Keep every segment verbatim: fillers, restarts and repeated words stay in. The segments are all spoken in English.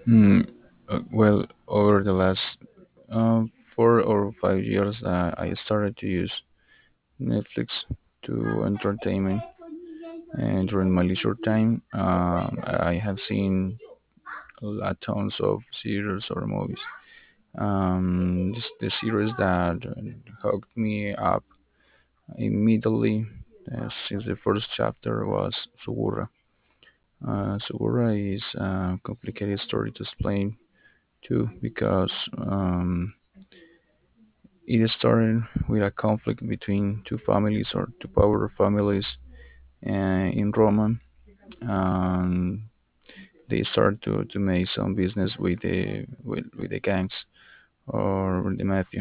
Mm, uh, well, over the last uh, four or five years, uh, I started to use Netflix to entertainment, and during my leisure time, um, I have seen a lot tons of series or movies. Um, this, the series that hooked me up immediately uh, since the first chapter was Sugura. Uh, Sugura is a complicated story to explain too because um, it started with a conflict between two families or two power families uh, in Roma. Um, they start to, to make some business with the with, with the gangs or with the mafia,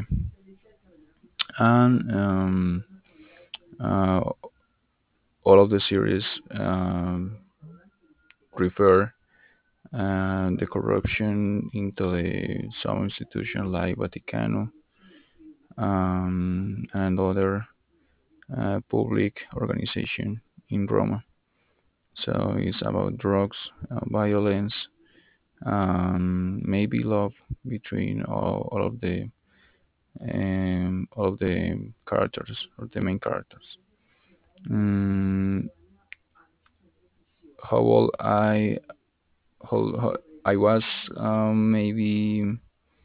and um, uh, all of the series um, refer uh, the corruption into the some institution like Vaticano um, and other uh, public organization in Roma. So it's about drugs, uh, violence, um, maybe love between all, all of the um, all of the characters or the main characters. Mm, how old I how, how I was um, maybe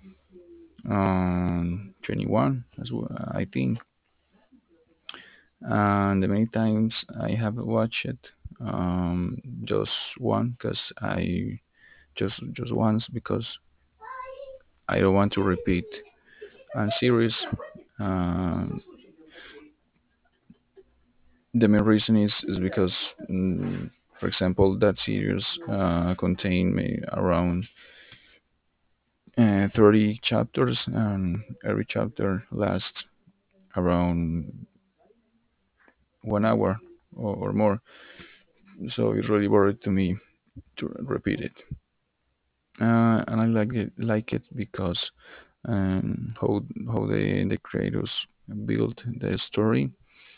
um, twenty-one as well, I think, and the many times I have watched it um, just one because I just just once because I don't want to repeat. And series, uh, the main reason is is because, mm, for example, that series uh, contain me around uh, thirty chapters, and every chapter lasts around one hour or, or more. So it's really boring to me to repeat it. Uh, and I like it like it because um, how how the the creators built the story,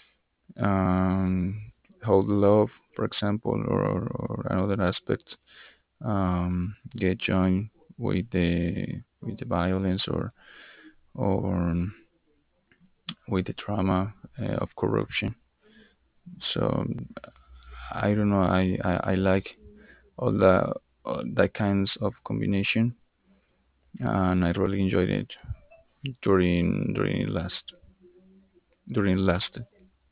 um, how the love, for example, or, or, or another aspect um, get joined with the with the violence or or with the trauma uh, of corruption. So I don't know. I, I, I like all that all that kinds of combination, and I really enjoyed it during during it last during it lasted.